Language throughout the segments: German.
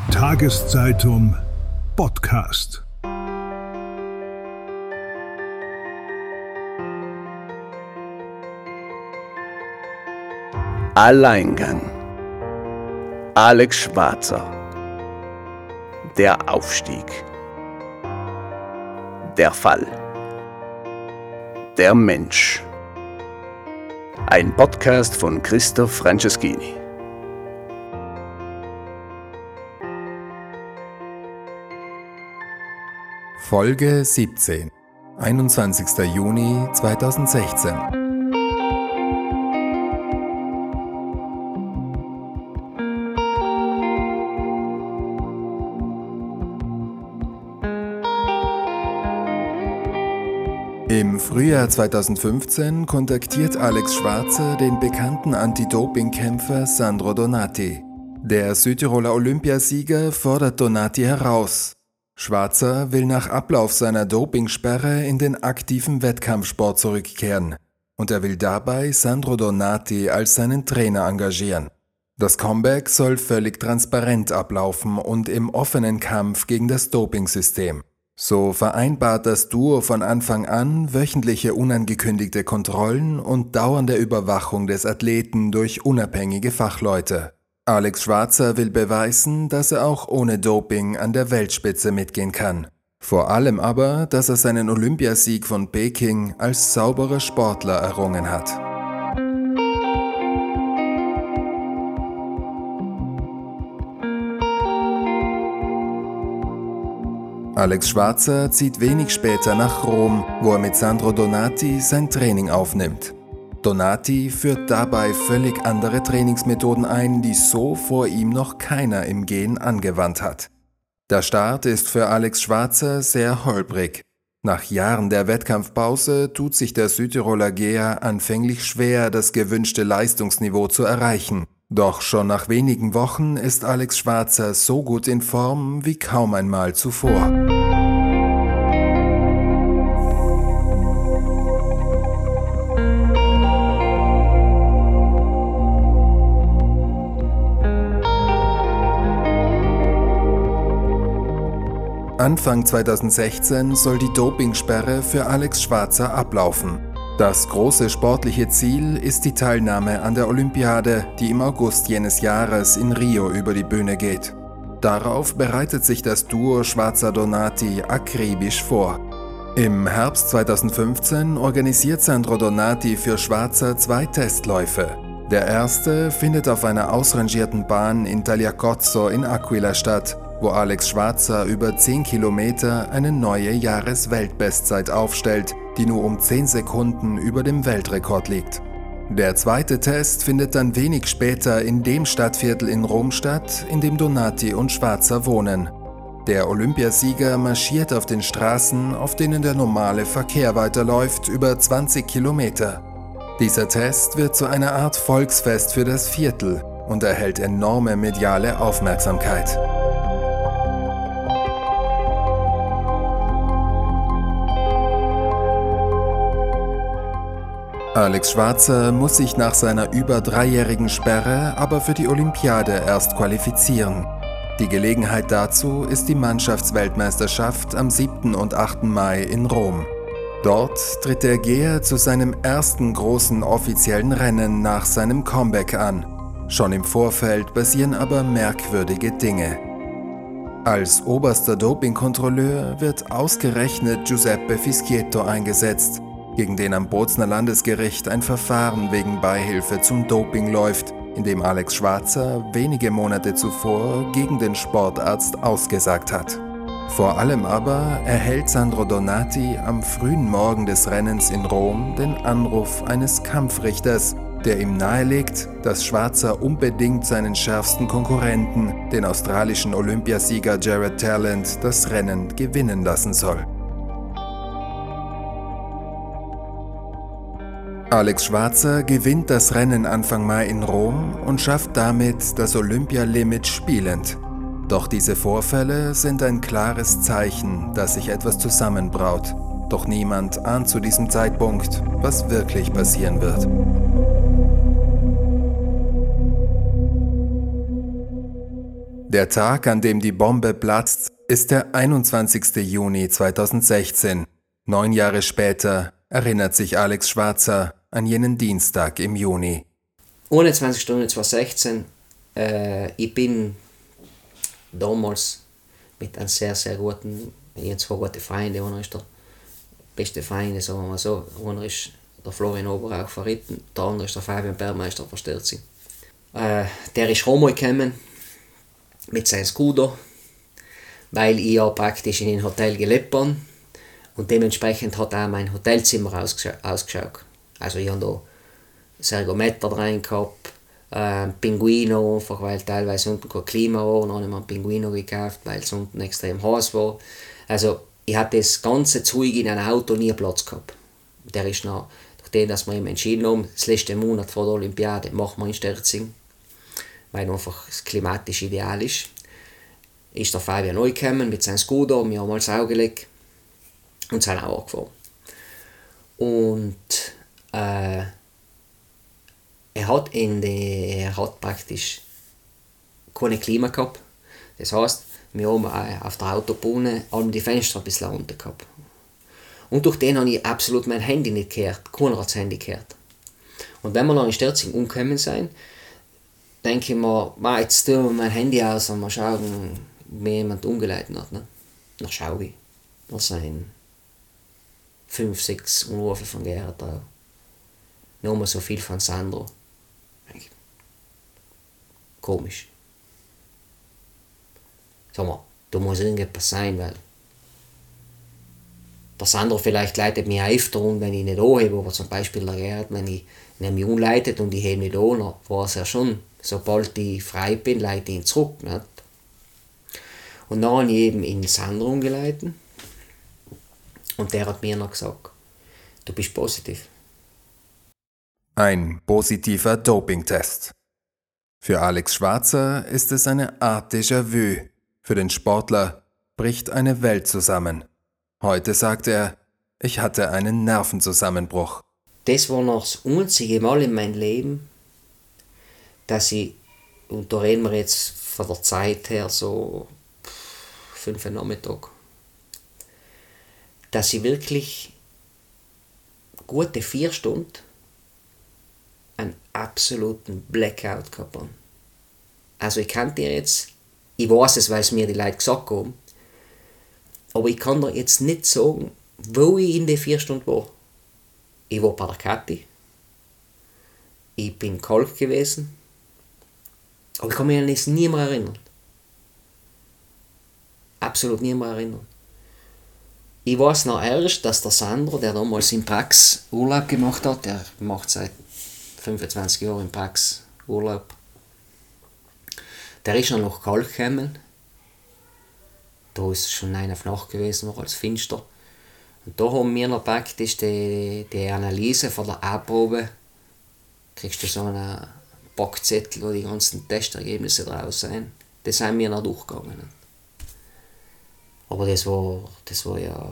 Tageszeitung Podcast. Alleingang. Alex Schwarzer. Der Aufstieg. Der Fall. Der Mensch. Ein Podcast von Christoph Franceschini. Folge 17, 21. Juni 2016. Im Frühjahr 2015 kontaktiert Alex Schwarzer den bekannten Anti-Doping-Kämpfer Sandro Donati. Der Südtiroler Olympiasieger fordert Donati heraus. Schwarzer will nach Ablauf seiner Dopingsperre in den aktiven Wettkampfsport zurückkehren und er will dabei Sandro Donati als seinen Trainer engagieren. Das Comeback soll völlig transparent ablaufen und im offenen Kampf gegen das Dopingsystem. So vereinbart das Duo von Anfang an wöchentliche unangekündigte Kontrollen und dauernde Überwachung des Athleten durch unabhängige Fachleute. Alex Schwarzer will beweisen, dass er auch ohne Doping an der Weltspitze mitgehen kann. Vor allem aber, dass er seinen Olympiasieg von Peking als sauberer Sportler errungen hat. Alex Schwarzer zieht wenig später nach Rom, wo er mit Sandro Donati sein Training aufnimmt. Donati führt dabei völlig andere Trainingsmethoden ein, die so vor ihm noch keiner im Gen angewandt hat. Der Start ist für Alex Schwarzer sehr holprig. Nach Jahren der Wettkampfpause tut sich der Südtiroler Geher anfänglich schwer, das gewünschte Leistungsniveau zu erreichen. Doch schon nach wenigen Wochen ist Alex Schwarzer so gut in Form wie kaum einmal zuvor. Anfang 2016 soll die Dopingsperre für Alex Schwarzer ablaufen. Das große sportliche Ziel ist die Teilnahme an der Olympiade, die im August jenes Jahres in Rio über die Bühne geht. Darauf bereitet sich das Duo Schwarzer-Donati akribisch vor. Im Herbst 2015 organisiert Sandro Donati für Schwarzer 2 Testläufe. Der erste findet auf einer ausrangierten Bahn in Tagliacozzo in Aquila statt, wo Alex Schwarzer über 10 Kilometer eine neue Jahresweltbestzeit aufstellt, die nur um 10 Sekunden über dem Weltrekord liegt. Der zweite Test findet dann wenig später in dem Stadtviertel in Rom statt, in dem Donati und Schwarzer wohnen. Der Olympiasieger marschiert auf den Straßen, auf denen der normale Verkehr weiterläuft, über 20 Kilometer. Dieser Test wird zu einer Art Volksfest für das Viertel und erhält enorme mediale Aufmerksamkeit. Alex Schwarzer muss sich nach seiner über 3-jährigen Sperre aber für die Olympiade erst qualifizieren. Die Gelegenheit dazu ist die Mannschaftsweltmeisterschaft am 7. und 8. Mai in Rom. Dort tritt der Geher zu seinem ersten großen offiziellen Rennen nach seinem Comeback an. Schon im Vorfeld passieren aber merkwürdige Dinge. Als oberster Dopingkontrolleur wird ausgerechnet Giuseppe Fischietto eingesetzt, gegen den am Bozner Landesgericht ein Verfahren wegen Beihilfe zum Doping läuft, in dem Alex Schwarzer wenige Monate zuvor gegen den Sportarzt ausgesagt hat. Vor allem aber erhält Sandro Donati am frühen Morgen des Rennens in Rom den Anruf eines Kampfrichters, der ihm nahelegt, dass Schwarzer unbedingt seinen schärfsten Konkurrenten, den australischen Olympiasieger Jared Talent, das Rennen gewinnen lassen soll. Alex Schwarzer gewinnt das Rennen Anfang Mai in Rom und schafft damit das Olympia-Limit spielend. Doch diese Vorfälle sind ein klares Zeichen, dass sich etwas zusammenbraut. Doch niemand ahnt zu diesem Zeitpunkt, was wirklich passieren wird. Der Tag, an dem die Bombe platzt, ist der 21. Juni 2016. 9 Jahre später erinnert sich Alex Schwarzer an jenen Dienstag im Juni. 21. Juni 2016, ich bin damals mit einem sehr, sehr guten, ich habe 2 gute Freunde, einer ist der beste Freund, sagen wir mal so, einer ist der Florian Oberauch von Ritten, der andere ist der Fabian Bergmeister von Sterzing. Der ist gekommen mit seinem Scooter, weil ich ja praktisch in einem Hotel gelebt habe und dementsprechend hat auch mein Hotelzimmer ausgeschaut. Also ich habe da Sergometer rein gehabt, Pinguino, einfach weil teilweise unten kein Klima war, und dann habe ich mir einen Pinguino gekauft, weil es unten extrem heiß war. Also ich hatte das ganze Zeug in einem Auto nie Platz gehabt. Der ist noch, nachdem dass wir ihm entschieden haben, das letzte Monat vor der Olympiade machen wir in Sterzing, weil einfach das klimatisch ideal ist der Fabian neu gekommen mit seinem Scooter, wir haben alles aufgelegt und sind auch angefahren. Und er hat praktisch keine Klima gehabt. Das heisst, wir haben auf der Autobahn die Fenster ein bisschen runter gehabt. Und durch den habe ich absolut mein Handy nicht gehört. Keiner hat das Handy gehört. Und wenn wir dann in Sterzing umgekommen sind, denke ich mir, jetzt tun wir mein Handy aus und mal schauen, wie jemand umgeleitet hat. Ne? Dann schaue ich. Da sind 5, 6 Anrufe von Gerhard drauf. Nochmal so viel von Sandro. Komisch. Sag mal, da muss irgendetwas sein, weil der Sandro vielleicht leitet mich öfter um, wenn ich nicht anhebe, aber zum Beispiel der Gerhard, wenn ich mich umleitet und ich hebe nicht an, dann war es ja schon, sobald ich frei bin, leite ich ihn zurück. Nicht? Und dann habe ich eben in Sandro umgeleitet und der hat mir noch gesagt, du bist positiv. Ein positiver Dopingtest. Für Alex Schwarzer ist es eine Art Déjà-vu. Für den Sportler bricht eine Welt zusammen. Heute sagt er, ich hatte einen Nervenzusammenbruch. Das war noch das einzige Mal in meinem Leben, dass ich, und da reden wir jetzt von der Zeit her so 5 Uhr Nachmittag, dass ich wirklich gute 4 Stunden einen absoluten Blackout gehabt habe. Also ich kann dir jetzt, ich weiß es, weil es mir die Leute gesagt haben, aber ich kann dir jetzt nicht sagen, wo ich in den 4 Stunden war. Ich war bei der Kathi, ich bin Kalk gewesen, aber ich kann mich an das nie mehr erinnern. Absolut nie mehr erinnern. Ich weiß noch erst, dass der Sandro, der damals in Prax Urlaub gemacht hat, der macht seit 25 Jahren in Prax Urlaub, der ist noch nach Kalk gekommen. Da ist es schon 9 Uhr Nacht gewesen, war alles finster. Und da haben wir noch praktisch die Analyse von der A-Probe. Kriegst du so einen Packzettel, wo die ganzen Testergebnisse draus sind. Das sind wir noch durchgegangen. Aber das war ja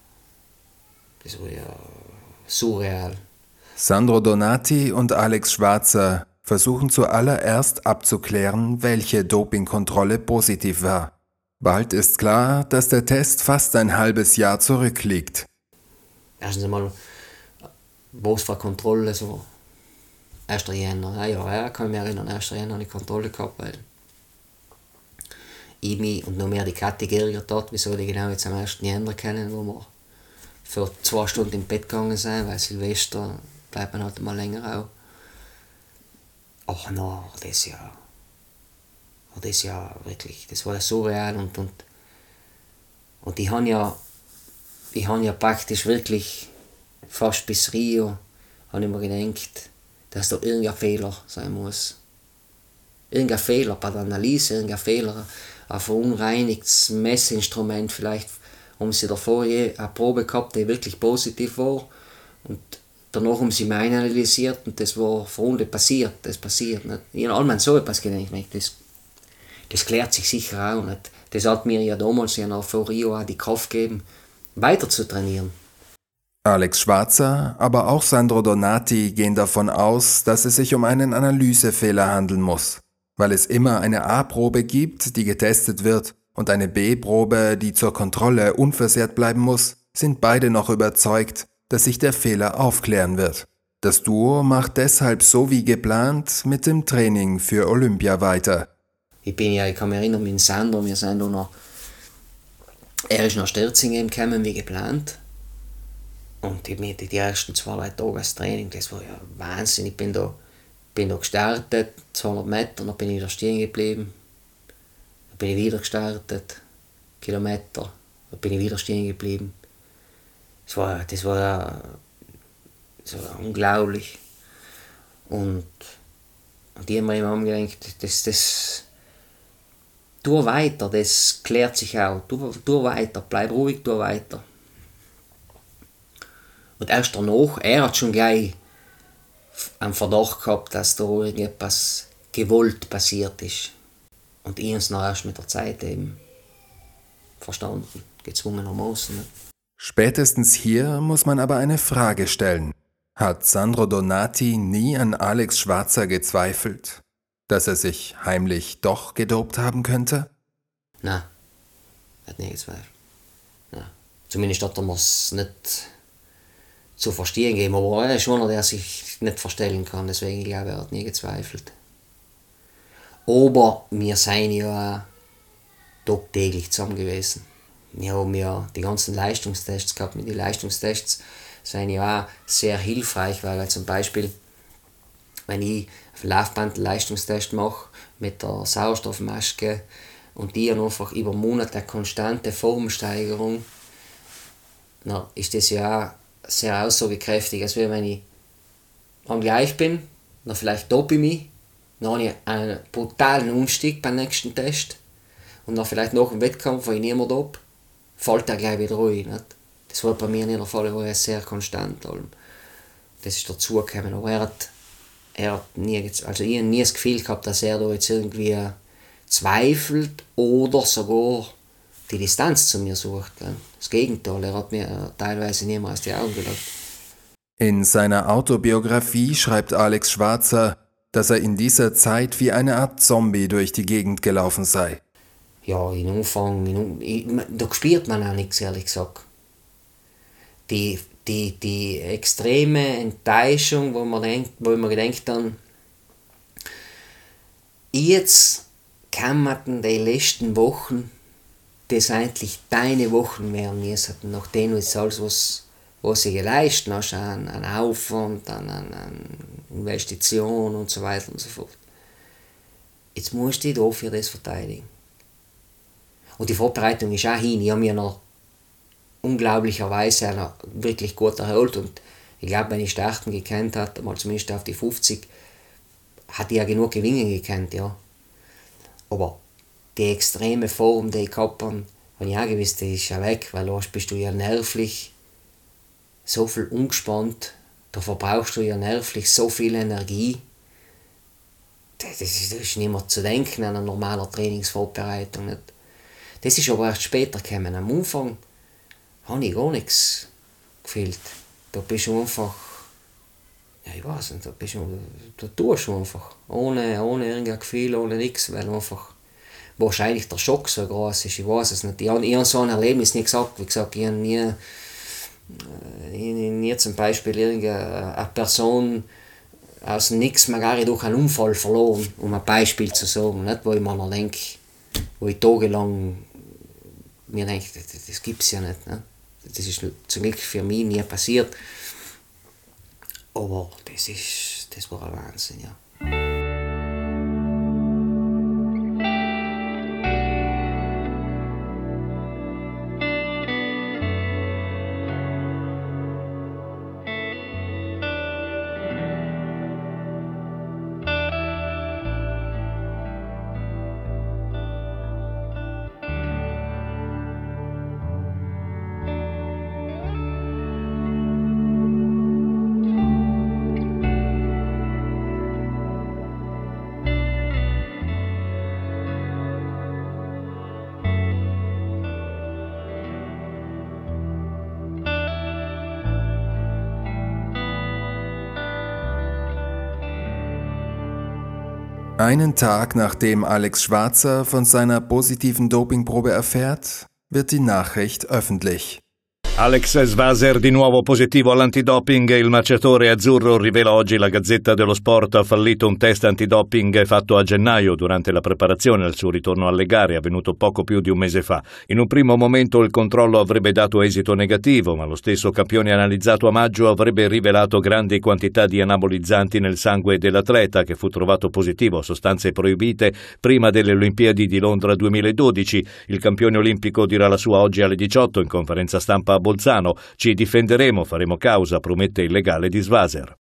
surreal. Sandro Donati und Alex Schwarzer versuchen zuallererst abzuklären, welche Dopingkontrolle positiv war. Bald ist klar, dass der Test fast ein halbes Jahr zurückliegt. Erstens einmal, was für Kontrolle, so 1. Jänner, ja, kann ich mich erinnern, 1. Jänner habe ich Kontrolle gehabt, weil ich mich und noch mehr die Kathi geärgert hat, wieso die genau jetzt am 1. Jänner kennen, wo wir für 2 Stunden im Bett gegangen sind, weil Silvester bleibt man halt mal länger auch. Ach no, das ja wirklich, das war ja surreal und ich habe ja praktisch wirklich fast bis Rio habe ich mir gedacht, dass da irgendein Fehler sein muss. Irgendein Fehler bei der Analyse, irgendein Fehler, ein verunreinigtes Messinstrument, vielleicht haben sie davor eine Probe gehabt, die wirklich positiv war und danach haben sie meine analysiert und das war vorhin passiert, das passiert nicht. Ich habe allgemein so etwas gedacht, das klärt sich sicher auch nicht. Das hat mir ja damals ja noch vor Rio auch die Kraft gegeben, weiter zu trainieren. Alex Schwarzer, aber auch Sandro Donati gehen davon aus, dass es sich um einen Analysefehler handeln muss. Weil es immer eine A-Probe gibt, die getestet wird, und eine B-Probe, die zur Kontrolle unversehrt bleiben muss, sind beide noch überzeugt, dass sich der Fehler aufklären wird. Das Duo macht deshalb so wie geplant mit dem Training für Olympia weiter. Ich kann mich erinnern, mit Sandro, wir sind da noch, er ist nach Sterzingen gekommen wie geplant. Und die ersten 2-3 Tage als Training, das war ja Wahnsinn. Ich bin da gestartet, 200 Meter, dann bin ich wieder stehen geblieben. Dann bin ich wieder gestartet, Kilometer, dann bin ich wieder stehen geblieben. Das war unglaublich. Und die haben mir immer gedacht, das tu weiter, das klärt sich auch. Tu weiter, bleib ruhig, tu weiter. Und erst danach, er hat schon gleich einen Verdacht gehabt, dass da irgendetwas gewollt passiert ist. Und ich habe es noch erst mit der Zeit eben verstanden, gezwungenermaßen. Ne? Spätestens hier muss man aber eine Frage stellen. Hat Sandro Donati nie an Alex Schwarzer gezweifelt, dass er sich heimlich doch gedopt haben könnte? Nein, er hat nie gezweifelt. Nein. Zumindest hat er mir es nicht zu verstehen gegeben, aber er ist schon einer, der sich nicht verstellen kann, deswegen glaube ich, er hat nie gezweifelt. Aber wir sind ja tagtäglich zusammen gewesen. Wir haben ja die ganzen Leistungstests gehabt. Mit den Leistungstests sind ja auch sehr hilfreich, weil zum Beispiel, wenn ich auf dem Laufband einen Leistungstest mache mit der Sauerstoffmaske und die einfach über Monate eine konstante Formsteigerung, dann ist das ja auch sehr aussagekräftig, als wenn ich am gleich bin, dann vielleicht dope ich mich, dann habe ich einen brutalen Umstieg beim nächsten Test und dann vielleicht nach dem Wettkampf, wo ich nicht mehr dope, fällt er gleich wieder ruhig. Nicht? Das war bei mir nicht der Fall, war sehr konstant. Das ist dazugekommen, aber er hat nie, also ich habe nie das Gefühl gehabt, dass er da jetzt irgendwie zweifelt oder sogar die Distanz zu mir sucht. Gell? Das Gegenteil, er hat mir teilweise nicht mehr aus die Augen geschaut. In seiner Autobiografie schreibt Alex Schwarzer, dass er in dieser Zeit wie eine Art Zombie durch die Gegend gelaufen sei. Ja, im Umfang, da spürt man auch nichts, ehrlich gesagt. Die extreme Enttäuschung, wo man gedacht dann, jetzt kämen die letzten Wochen, das eigentlich deine Wochen werden müssen, nachdem jetzt alles, was sie geleistet hast, an Aufwand, an Investition und so weiter und so fort. Jetzt musst du dich dafür das verteidigen. Und die Vorbereitung ist auch hin. Ich habe mich noch unglaublicherweise wirklich gut erholt. Und ich glaube, wenn ich Starten gekannt hatte, mal zumindest auf die 50, hatte ich ja genug Gewinne gekannt, ja. Aber die extreme Form, die ich gehabt habe, habe ich auch gewusst, die ist ja weg, weil da bist du ja nervlich so viel umgespannt, da verbrauchst du ja nervlich so viel Energie. Das ist nicht mehr zu denken an einer normalen Trainingsvorbereitung. Nicht? Das ist aber erst später gekommen. Am Anfang habe ich gar nichts gefühlt. Da bist du einfach, ja ich weiß nicht, da tust du einfach. Ohne irgendein Gefühl, ohne nichts, weil einfach wahrscheinlich der Schock so groß ist. Ich weiß es nicht. Ich habe so ein Erlebnis nicht gesagt. Wie gesagt, ich habe nie zum Beispiel irgendeine Person aus nichts gar durch einen Unfall verloren, um ein Beispiel zu sagen, nicht? Wo ich mir noch denke, wo ich tagelang mir denke, das gibt es ja nicht. Ne? Das ist zum Glück für mich nie passiert. Aber das war ein Wahnsinn, ja. Einen Tag nachdem Alex Schwarzer von seiner positiven Dopingprobe erfährt, wird die Nachricht öffentlich. Alex Schwarzer di nuovo positivo all'antidoping. Il marciatore azzurro, rivela oggi la Gazzetta dello Sport, ha fallito un test antidoping fatto a gennaio durante la preparazione al suo ritorno alle gare, avvenuto poco più di un mese fa. In un primo momento il controllo avrebbe dato esito negativo, ma lo stesso campione analizzato a maggio avrebbe rivelato grandi quantità di anabolizzanti nel sangue dell'atleta, che fu trovato positivo a sostanze proibite prima delle Olimpiadi di Londra 2012. Il campione olimpico dirà la sua oggi alle 18 in conferenza stampa a Bolzano. Ci difenderemo, faremo causa, promette il legale di Schwarzer.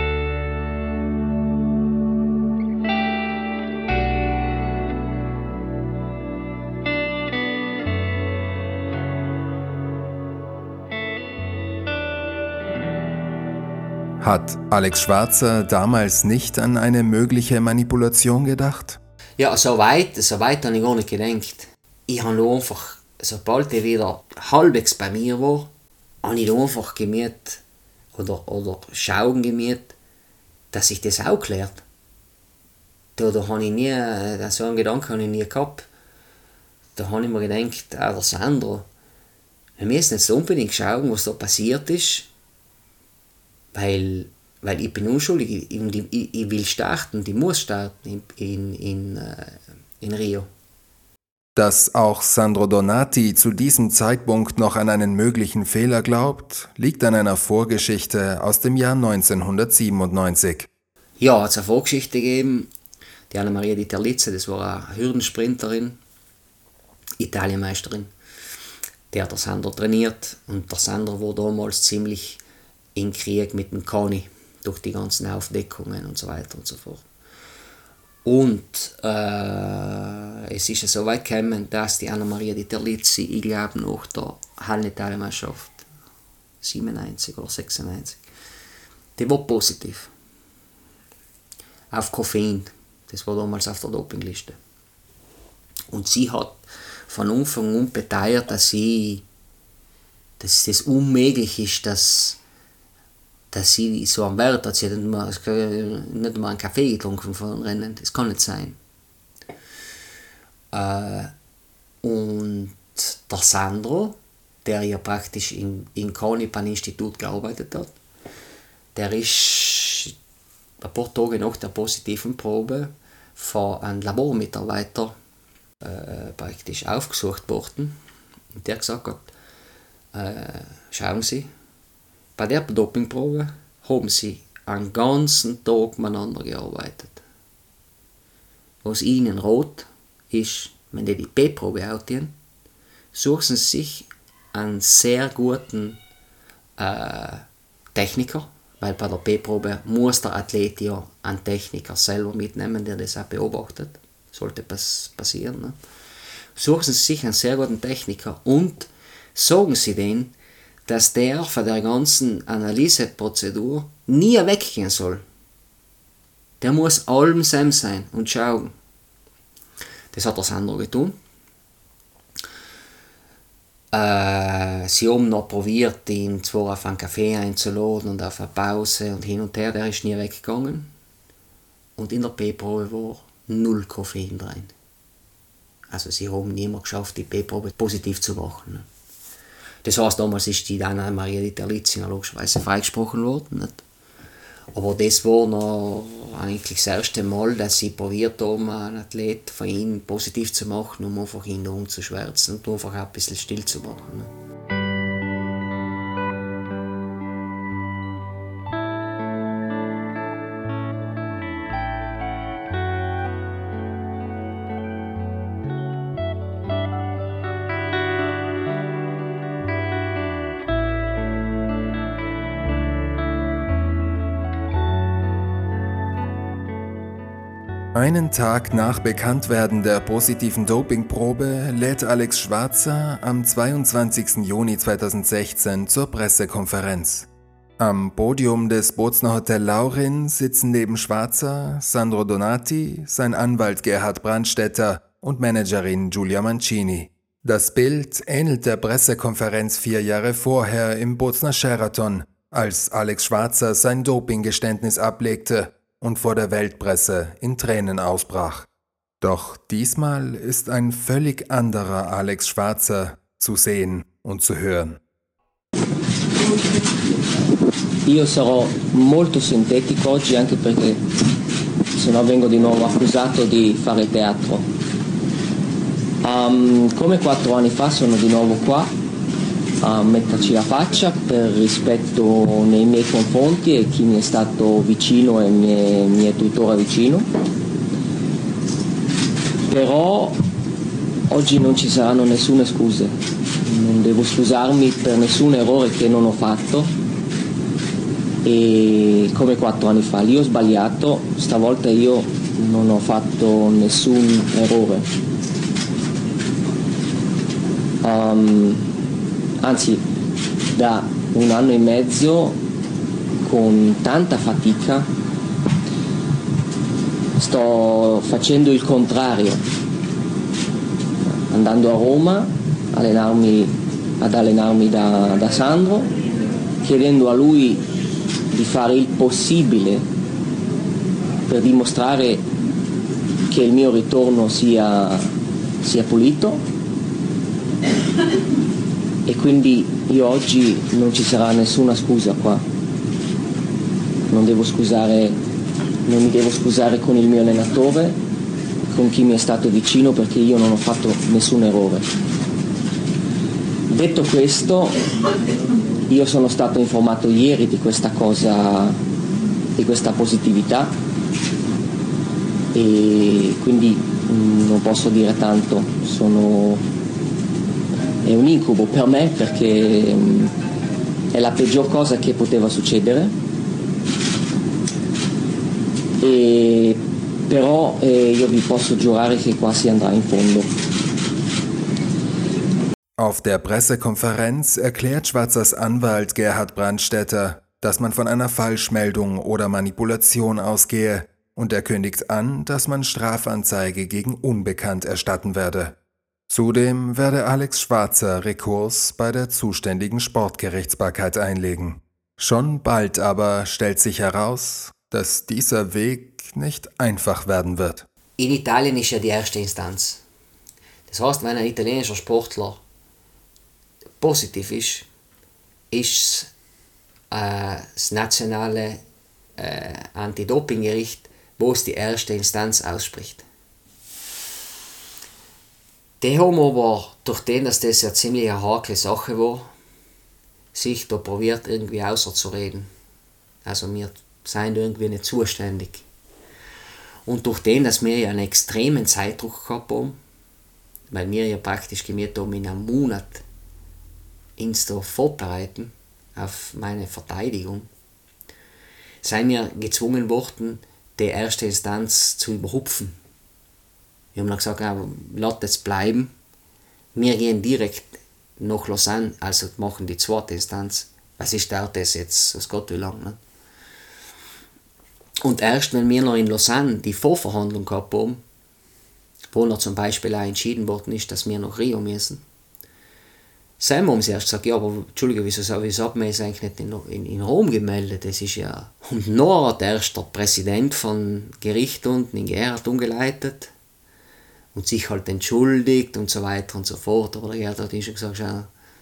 Hat Alex Schwarzer damals nicht an eine mögliche Manipulation gedacht? Ja, so weit habe ich gar nicht gedacht. Ich habe nur einfach, sobald er wieder halbwegs bei mir war, habe ich einfach gemerkt, oder schauen gemerkt, dass sich das auch klärt. Da habe ich nie, so einen Gedanken habe ich nie gehabt. Da habe ich mir gedacht, der Sandro, wir müssen jetzt unbedingt schauen, was da passiert ist, weil ich bin unschuldig, ich will starten, ich muss starten in Rio. Dass auch Sandro Donati zu diesem Zeitpunkt noch an einen möglichen Fehler glaubt, liegt an einer Vorgeschichte aus dem Jahr 1997. Ja, es hat eine Vorgeschichte gegeben. Die Anna-Maria Di Terlizzi, das war eine Hürdensprinterin, Italienmeisterin. Der hat der Sandro trainiert und der Sandro war damals ziemlich in Krieg mit dem Kani durch die ganzen Aufdeckungen und so weiter und so fort. Und es ist ja so weit gekommen, dass die Anna-Maria Di Terlizzi, ich glaube nach der Hallen-Italienmeisterschaft 97 oder 96, die war positiv. Auf Koffein. Das war damals auf der Dopingliste. Und sie hat von Anfang an beteuert, dass das unmöglich ist, dass sie so am Wert hat. Sie hat nicht mal einen Kaffee getrunken vor dem Rennen. Das kann nicht sein. Und der Sandro, der ja praktisch in Kanipan-Institut gearbeitet hat, der ist ein paar Tage nach der positiven Probe von einem Labormitarbeiter praktisch aufgesucht worden. Und der gesagt hat, schauen Sie, bei der Dopingprobe haben sie einen ganzen Tag miteinander gearbeitet. Was ihnen rot ist, wenn die B-Probe ausziehen, suchen sie sich einen sehr guten Techniker, weil bei der B-Probe muss der Athlet ja einen Techniker selber mitnehmen, der das auch beobachtet. Sollte passieren. Ne? Suchen sie sich einen sehr guten Techniker und sagen sie denen, dass der von der ganzen Analyseprozedur nie weggehen soll. Der muss allem Sam sein und schauen. Das hat der Sandro getan. Sie haben noch probiert, ihn zwar auf einen Kaffee einzuladen und auf eine Pause und hin und her, der ist nie weggegangen. Und in der B-Probe war 0 Koffein drin. Also sie haben nie mehr geschafft, die B-Probe positiv zu machen. Ne? Das heißt, damals ist die Anna-Maria Di Terlizzi logischerweise freigesprochen worden. Nicht? Aber das war noch eigentlich das erste Mal, dass sie probiert haben, einen Athlet von ihm positiv zu machen, um einfach ihn umzuschwärzen und einfach ein bisschen still zu machen. Nicht? Einen Tag nach Bekanntwerden der positiven Dopingprobe lädt Alex Schwarzer am 22. Juni 2016 zur Pressekonferenz. Am Podium des Bozner Hotel Laurin sitzen neben Schwarzer Sandro Donati, sein Anwalt Gerhard Brandstetter und Managerin Giulia Mancini. Das Bild ähnelt der Pressekonferenz 4 Jahre vorher im Bozner Sheraton, als Alex Schwarzer sein Dopinggeständnis ablegte und vor der Weltpresse in Tränen ausbrach. Doch diesmal ist ein völlig anderer Alex Schwarzer zu sehen und zu hören. Io sarò molto sintetico oggi anche perché sennò vengo di nuovo accusato di fare teatro. Come 4 anni fa sono di nuovo qua a metterci la faccia per rispetto nei miei confronti e chi mi è stato vicino e mi è tuttora vicino. Però oggi non ci saranno nessune scuse, non devo scusarmi per nessun errore che non ho fatto. E come 4 anni fa, lì ho sbagliato, stavolta io non ho fatto nessun errore. Anzi, da 1 anno e mezzo, con tanta fatica, sto facendo il contrario, andando a Roma ad allenarmi da Sandro, chiedendo a lui di fare il possibile per dimostrare che il mio ritorno sia pulito, e quindi io oggi non ci sarà nessuna scusa qua, non mi devo scusare con il mio allenatore, con chi mi è stato vicino, perché io non ho fatto nessun errore. Detto questo, io sono stato informato ieri di questa cosa, di questa positività, e quindi non posso dire tanto, è un incubo per me perché è la peggior cosa che poteva succedere, però io vi posso giurare che qua si andrà in fondo. Auf der Pressekonferenz erklärt Schwarzers Anwalt Gerhard Brandstätter, dass man von einer Falschmeldung oder Manipulation ausgehe, und er kündigt an, dass man Strafanzeige gegen Unbekannt erstatten werde. Zudem werde Alex Schwarzer Rekurs bei der zuständigen Sportgerichtsbarkeit einlegen. Schon bald aber stellt sich heraus, dass dieser Weg nicht einfach werden wird. In Italien ist ja die erste Instanz. Das heißt, wenn ein italienischer Sportler positiv ist es das nationale Anti-Doping-Gericht, wo es die erste Instanz ausspricht. Die haben aber, durch den, dass das ja ziemlich eine heikle Sache war, sich da probiert irgendwie außerzureden. Also wir sind irgendwie nicht zuständig. Und durch den, dass wir ja einen extremen Zeitdruck gehabt haben, weil wir ja praktisch gemerkt haben, in einem Monat uns da vorbereiten auf meine Verteidigung, sind wir gezwungen worden, die erste Instanz zu überhupfen. Wir haben dann gesagt, lasst es bleiben. Wir gehen direkt nach Lausanne, also machen die zweite Instanz. Was ist das jetzt, aus Gott wie lang, ne? Und erst wenn wir noch in Lausanne die Vorverhandlung gehabt haben, wo noch zum Beispiel auch entschieden worden ist, dass wir nach Rio müssen, Sam haben sie erst gesagt, ja, aber Entschuldigung, wieso haben wir es eigentlich nicht in Rom gemeldet? Das ist ja... Und noch hat erst der Präsident von Gericht unten in Gerhard umgeleitet und sich halt entschuldigt und so weiter und so fort. Aber der Gerhard hat schon gesagt, schau,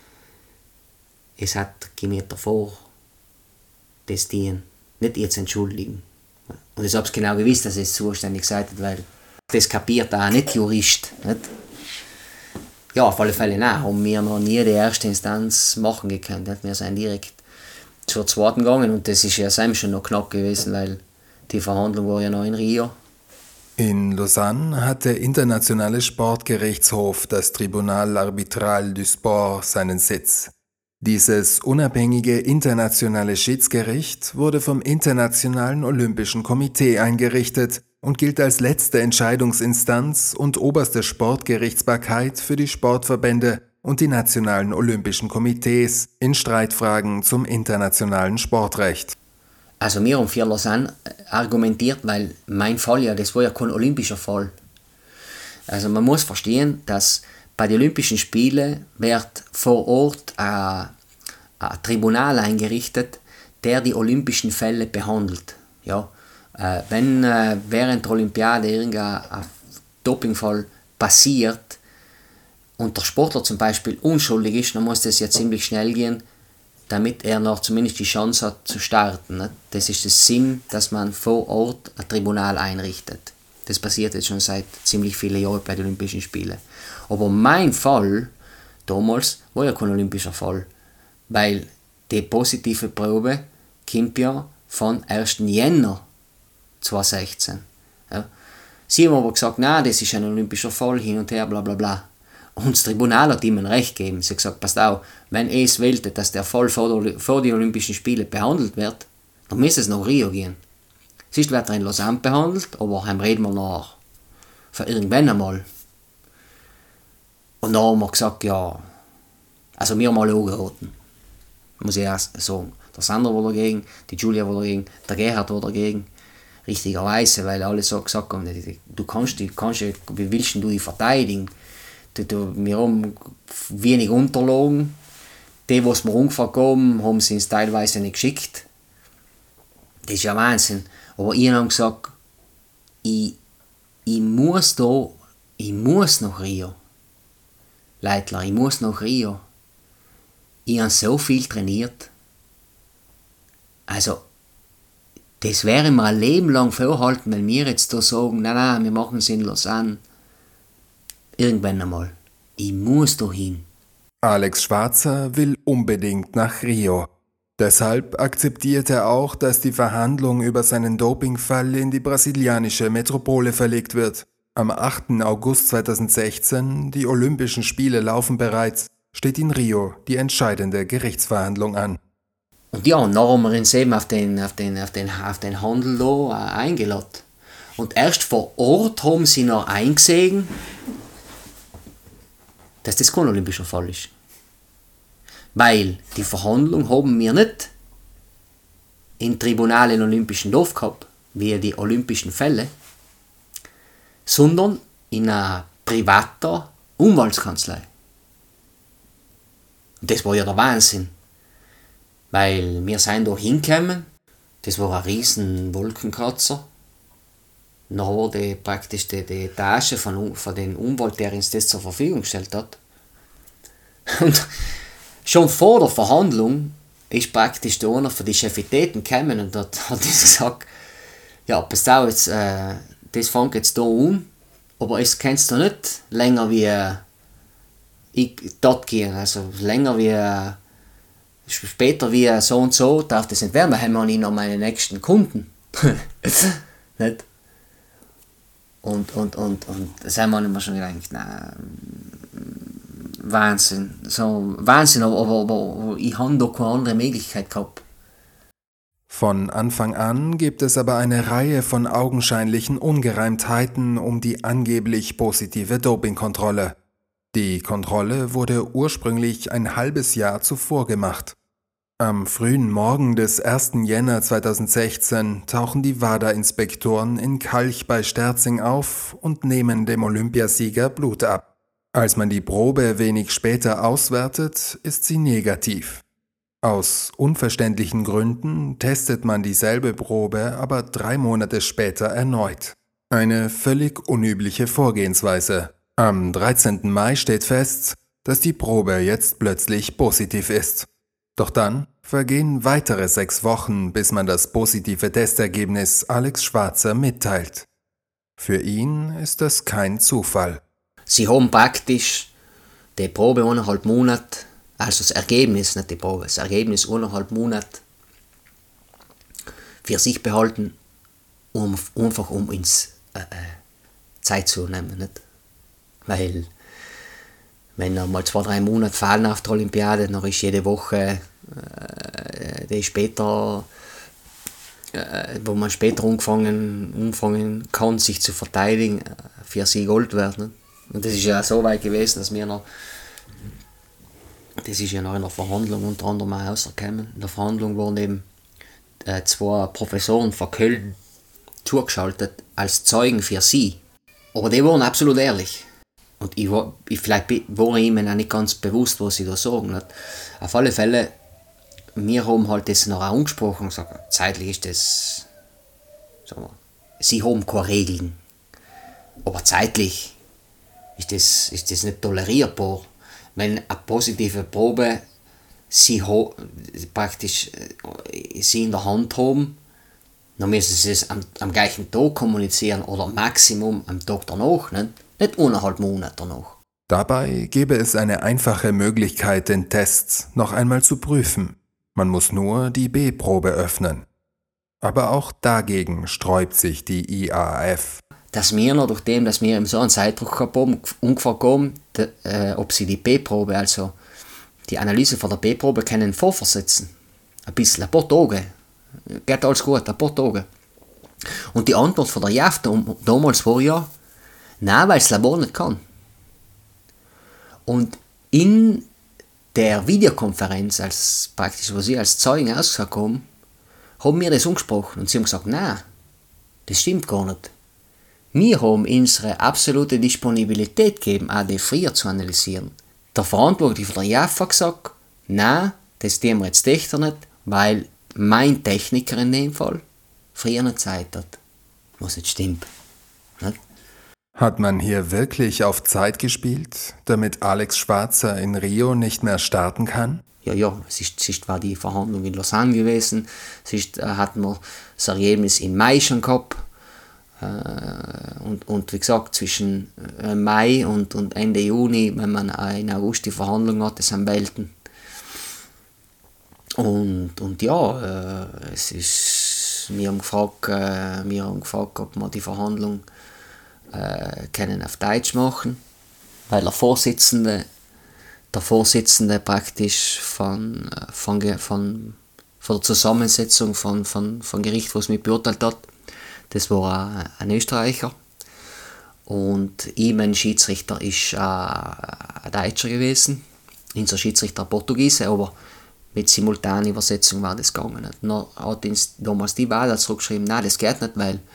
es hat gemerkt davor, das dienen, nicht jetzt entschuldigen. Und ich habe es genau gewusst, dass es zuständig gesagt hat, weil das kapiert auch nicht Jurist. Nicht? Ja, auf alle Fälle nein, haben wir noch nie die erste Instanz machen gekannt. Wir sind direkt zur zweiten gegangen und das ist ja schon noch knapp gewesen, weil die Verhandlung war ja noch in Rio. In Lausanne hat der Internationale Sportgerichtshof, das Tribunal Arbitral du Sport, seinen Sitz. Dieses unabhängige internationale Schiedsgericht wurde vom Internationalen Olympischen Komitee eingerichtet und gilt als letzte Entscheidungsinstanz und oberste Sportgerichtsbarkeit für die Sportverbände und die nationalen Olympischen Komitees in Streitfragen zum internationalen Sportrecht. Also wir haben für Lausanne argumentiert, weil mein Fall ja, das war ja kein olympischer Fall. Also man muss verstehen, dass bei den Olympischen Spielen wird vor Ort ein Tribunal eingerichtet, der die olympischen Fälle behandelt. Ja. Wenn während der Olympiade irgendein Dopingfall passiert und der Sportler zum Beispiel unschuldig ist, dann muss das ja ziemlich schnell gehen, damit er noch zumindest die Chance hat zu starten. Ne? Das ist der Sinn, dass man vor Ort ein Tribunal einrichtet. Das passiert jetzt schon seit ziemlich vielen Jahren bei den Olympischen Spielen. Aber mein Fall damals war ja kein olympischer Fall, weil die positive Probe kommt ja von 1. Jänner 2016. Ja. Sie haben aber gesagt, nein, das ist ein olympischer Fall, hin und her, bla bla bla. Und das Tribunal hat ihm ein Recht gegeben. Sie hat gesagt, passt auf, wenn es wollte, dass der Fall vor den Olympischen Spielen behandelt wird, dann müsste es nach Rio gehen. Sonst wird er in Lausanne behandelt, aber dann reden wir nach für irgendwann einmal. Und dann haben wir gesagt, ja, also wir haben alle angeraten. Muss ich erst sagen. Der Sandra war dagegen, die Julia war dagegen, der Gerhard war dagegen. Richtigerweise, weil alle so gesagt haben, du kannst, wie willst du dich verteidigen? Wir haben wenig Unterlagen. Die, was wir ungefähr haben sie uns teilweise nicht geschickt. Das ist ja Wahnsinn. Aber ich habe gesagt, ich muss nach Rio. Leitler, ich muss nach Rio. Ich habe so viel trainiert. Also, das wäre mir ein Leben lang vorhalten, wenn wir jetzt da sagen, nein, wir machen es in Lausanne. Irgendwann einmal. Ich muss da hin. Alex Schwarzer will unbedingt nach Rio. Deshalb akzeptiert er auch, dass die Verhandlung über seinen Dopingfall in die brasilianische Metropole verlegt wird. Am 8. August 2016, die Olympischen Spiele laufen bereits, steht in Rio die entscheidende Gerichtsverhandlung an. Und ja, und dann haben wir uns eben auf den Handel da eingeladen. Und erst vor Ort haben sie noch eingesehen, dass das kein olympischer Fall ist. Weil die Verhandlung haben wir nicht im Tribunal in Olympischen Dorf gehabt, wie die Olympischen Fälle, sondern in einer privaten Anwaltskanzlei. Und das war ja der Wahnsinn. Weil wir sind da hingekommen, das war ein riesen Wolkenkratzer. Dann war praktisch die Tasche von dem Anwalt, der uns das zur Verfügung gestellt hat. Und schon vor der Verhandlung ist praktisch der einer von den Chefitäten gekommen und hat gesagt, ja, pass auf, jetzt, das fängt jetzt hier an, aber es kannst du nicht länger wie dort gehen, also länger wie später wie so und so darf das nicht werden, weil haben wir nicht noch meine nächsten Kunden. Nicht? Und das haben wir immer schon gedacht, nein, Wahnsinn, aber ich habe da keine andere Möglichkeit gehabt. Von Anfang an gibt es aber eine Reihe von augenscheinlichen Ungereimtheiten um die angeblich positive Dopingkontrolle. Die Kontrolle wurde ursprünglich ein halbes Jahr zuvor gemacht. Am frühen Morgen des 1. Jänner 2016 tauchen die WADA-Inspektoren in Kalch bei Sterzing auf und nehmen dem Olympiasieger Blut ab. Als man die Probe wenig später auswertet, ist sie negativ. Aus unverständlichen Gründen testet man dieselbe Probe aber 3 Monate später erneut. Eine völlig unübliche Vorgehensweise. Am 13. Mai steht fest, dass die Probe jetzt plötzlich positiv ist. Doch dann vergehen weitere 6 Wochen, bis man das positive Testergebnis Alex Schwarzer mitteilt. Für ihn ist das kein Zufall. Sie haben praktisch die Probe 1,5 Monate, also das Ergebnis, nicht die Probe, das Ergebnis 1,5 Monate für sich behalten, um ins Zeit zu nehmen. Nicht? Weil, wenn er mal 2-3 Monate fallen auf der Olympiade, dann ist jede Woche, die später, wo man später anfangen kann, sich zu verteidigen, für sie Gold wert. Nicht? Und das ist ja so weit gewesen, dass wir noch, das ist ja noch in der Verhandlung unter anderem auch rausgekommen. In der Verhandlung wurden eben 2 Professoren von Köln zugeschaltet als Zeugen für sie. Aber die waren absolut ehrlich. Und vielleicht war ihnen auch nicht ganz bewusst, was sie da sagen. Nicht? Auf alle Fälle, wir haben halt das noch angesprochen und gesagt, zeitlich ist das sie haben keine Regeln. Aber zeitlich ist das nicht tolerierbar. Wenn eine positive Probe sie in der Hand haben, dann müssen sie es am gleichen Tag kommunizieren oder Maximum am Tag danach, nicht 1,5 Monate danach. Dabei gäbe es eine einfache Möglichkeit, den Test noch einmal zu prüfen. Man muss nur die B-Probe öffnen. Aber auch dagegen sträubt sich die IAAF. Dass wir noch, nachdem dass wir so einen Zeitdruck gehabt haben, ungefähr kommen, ob sie die B-Probe, also die Analyse von der B-Probe, können vorversetzen. Ein paar Tage. Geht alles gut, ein paar Tage. Und die Antwort von der JAF damals war ja, nein, weil das Labor nicht kann. Und in der Videokonferenz, wo sie als Zeugen ausgesagt haben wir das angesprochen und sie haben gesagt, nein, das stimmt gar nicht. Wir haben unsere absolute Disponibilität gegeben, auch die früher zu analysieren. Der Verantwortliche von der JAF hat gesagt, nein, das tun wir jetzt echt nicht, weil mein Techniker in dem Fall früher nicht Zeit hat. Was nicht stimmt. Nicht? Hat man hier wirklich auf Zeit gespielt, damit Alex Schwarzer in Rio nicht mehr starten kann? Ja, es war die Verhandlung in Lausanne gewesen, hatten wir das Ergebnis im Mai schon gehabt. Und wie gesagt, zwischen Mai und Ende Juni, wenn man in August die Verhandlung hat, das am Welten. Und ja, wir haben gefragt, ob wir die Verhandlung können auf Deutsch machen, weil der Vorsitzende praktisch von der Zusammensetzung von Gericht, was mich beurteilt hat, das war ein Österreicher. Und ich, mein Schiedsrichter, ist ein Deutscher gewesen. Unser Schiedsrichter ein Portugiese, aber mit simultaner Übersetzung war das gegangen. Dann hat uns damals die Wahl zurückgeschrieben, nein, das geht nicht, weil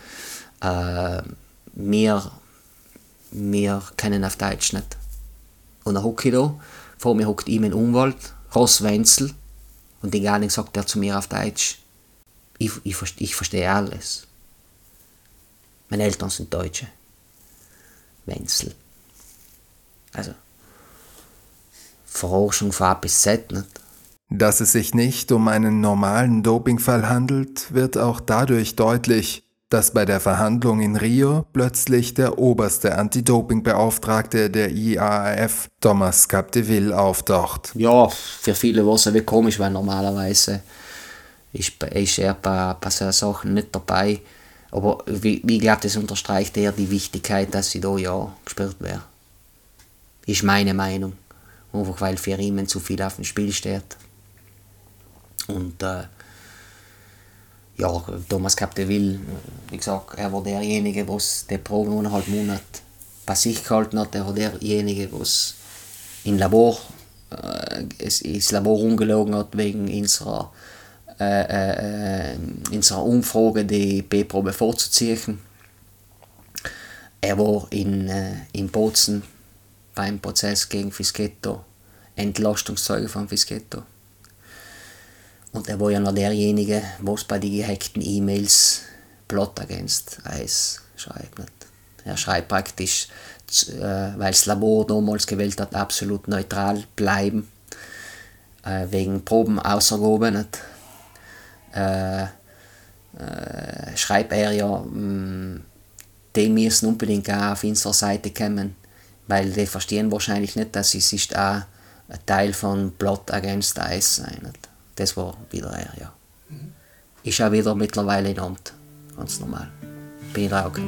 wir können auf Deutsch nicht. Und dann hocke ich da, vor mir hockt ihm ein Anwalt, Ross Wenzel, und die gar nicht sagt er zu mir auf Deutsch, ich verstehe alles. Meine Eltern sind Deutsche. Wenzel. Also, Forschung von A bis Z nicht. Dass es sich nicht um einen normalen Dopingfall handelt, wird auch dadurch deutlich, dass bei der Verhandlung in Rio plötzlich der oberste Anti-Doping-Beauftragte der IAAF, Thomas Capdeville, auftaucht. Ja, für viele war es ein bisschen komisch, weil normalerweise ist er bei solchen Sachen nicht dabei. Aber ich glaube, das unterstreicht eher die Wichtigkeit, dass sie da ja gespielt wäre. Ist meine Meinung. Einfach weil für ihn zu viel auf dem Spiel steht. Und ja, Thomas Capdeville, wie gesagt, er war derjenige, der die Probe 1,5 Monate bei sich gehalten hat. Er war derjenige, der im Labor, ins Labor umgelogen hat wegen unserer Umfrage, die B-Probe vorzuziehen. Er war in Bozen beim Prozess gegen Fischetto Entlastungszeuge von Fischetto. Und er war ja noch derjenige, was bei den gehackten E-Mails Plot against Ice schreibt. Nicht? Er schreibt praktisch, weil das Labor damals gewählt hat, absolut neutral bleiben, wegen Probenausgabe. Nicht? Schreibt er ja, die müssen unbedingt auch auf unserer Seite kommen, weil die verstehen wahrscheinlich nicht, dass es ist auch ein Teil von Plot against Ice sein. Nicht? Das war wieder er, ja. Ist auch wieder mittlerweile in Amt. Ganz normal. Bin ich auch.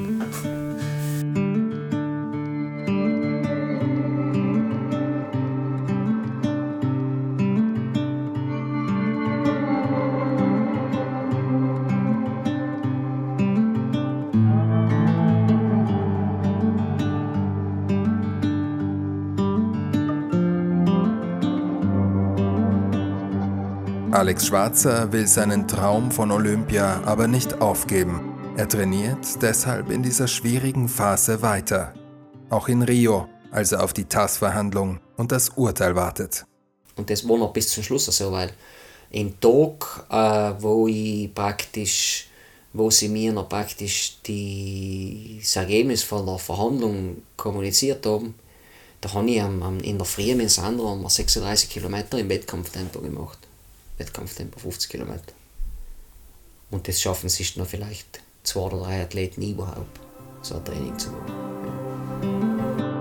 Alex Schwarzer will seinen Traum von Olympia aber nicht aufgeben. Er trainiert deshalb in dieser schwierigen Phase weiter. Auch in Rio, als er auf die TAS-Verhandlung und das Urteil wartet. Und das war noch bis zum Schluss so, weil im Tag, wo ich praktisch wo sie mir noch praktisch das Ergebnis von der Verhandlung kommuniziert haben, da habe ich in der Früh mit Sandro 36 Kilometer im Wettkampftempo gemacht. Wettkampftempo 50 Kilometer. Und das schaffen sich noch vielleicht 2 oder 3 Athleten überhaupt, so ein Training zu machen.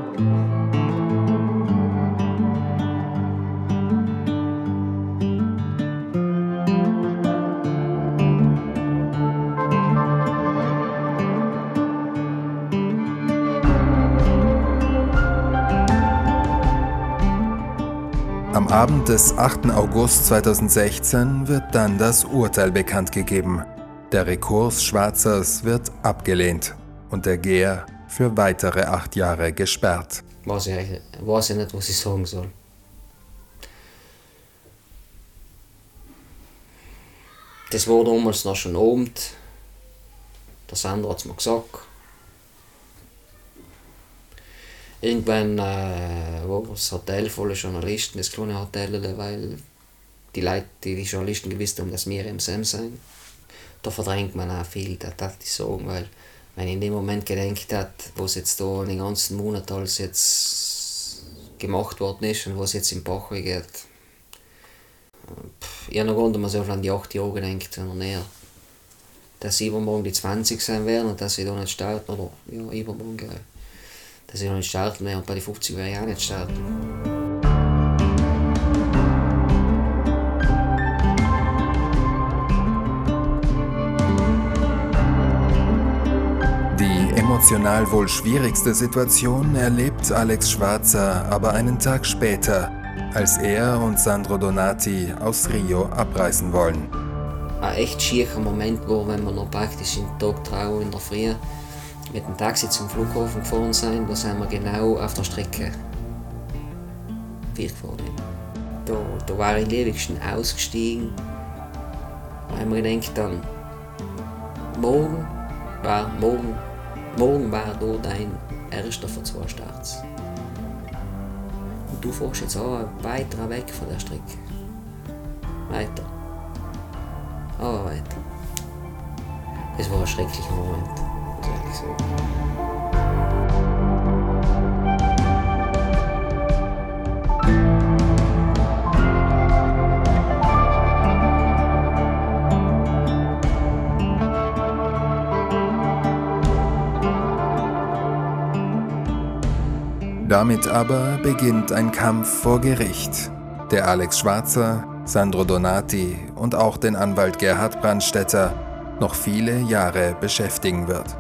Am Abend des 8. August 2016 wird dann das Urteil bekannt gegeben. Der Rekurs Schwarzers wird abgelehnt und der Geher für weitere 8 Jahre gesperrt. Weiß ich nicht, was ich sagen soll. Das war damals noch schon Abend. Der Sandro hat es mir gesagt. Irgendwann war das Hotel voller Journalisten, das kleine Hotel, weil die Leute, die Journalisten gewusst haben, dass wir MSM sind. Da verdrängt man auch viel, das darf ich sagen, weil wenn ich in dem Moment gedacht habe, was jetzt da den ganzen Monat alles jetzt gemacht worden ist und was jetzt im Bach geht. Ich habe noch gar nicht so an die 8 Jahre gedacht, sondern eher, dass übermorgen die 20 sein werden und dass ich da nicht starten, oder ja, übermorgen, dass ich noch nicht starten werde und bei den 50 werde ich auch nicht starten. Die emotional wohl schwierigste Situation erlebt Alex Schwarzer aber einen Tag später, als er und Sandro Donati aus Rio abreisen wollen. Ein echt schierer Moment war, wenn wir noch praktisch den Tag drauf in der Früh mit dem Taxi zum Flughafen gefahren sind. Da sind wir genau auf der Strecke gefahren. Da war ich liebigsten ausgestiegen. Da haben wir gedacht, dann morgen war da dein erster von 2 Starts. Und du fährst jetzt auch weiter weg von der Strecke. Weiter. Aber weiter. Das war ein schrecklicher Moment, muss ich ehrlich sagen. Damit aber beginnt ein Kampf vor Gericht, der Alex Schwarzer, Sandro Donati und auch den Anwalt Gerhard Brandstätter noch viele Jahre beschäftigen wird.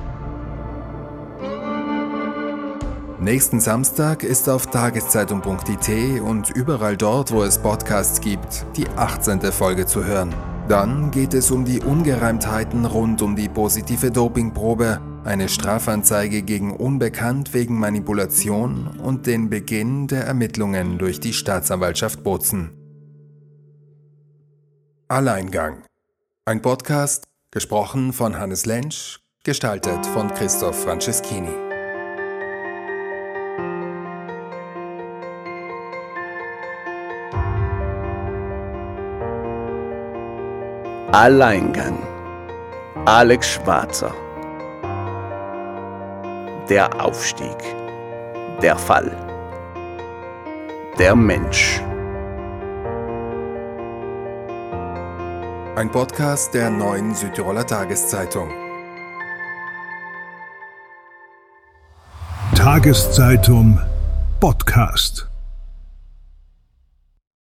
Nächsten Samstag ist auf tageszeitung.it und überall dort, wo es Podcasts gibt, die 18. Folge zu hören. Dann geht es um die Ungereimtheiten rund um die positive Dopingprobe, eine Strafanzeige gegen Unbekannt wegen Manipulation und den Beginn der Ermittlungen durch die Staatsanwaltschaft Bozen. Alleingang. Ein Podcast, gesprochen von Hannes Lentsch, gestaltet von Christoph Franceschini. Alleingang. Alex Schwarzer. Der Aufstieg. Der Fall. Der Mensch. Ein Podcast der Neuen Südtiroler Tageszeitung. Tageszeitung Podcast.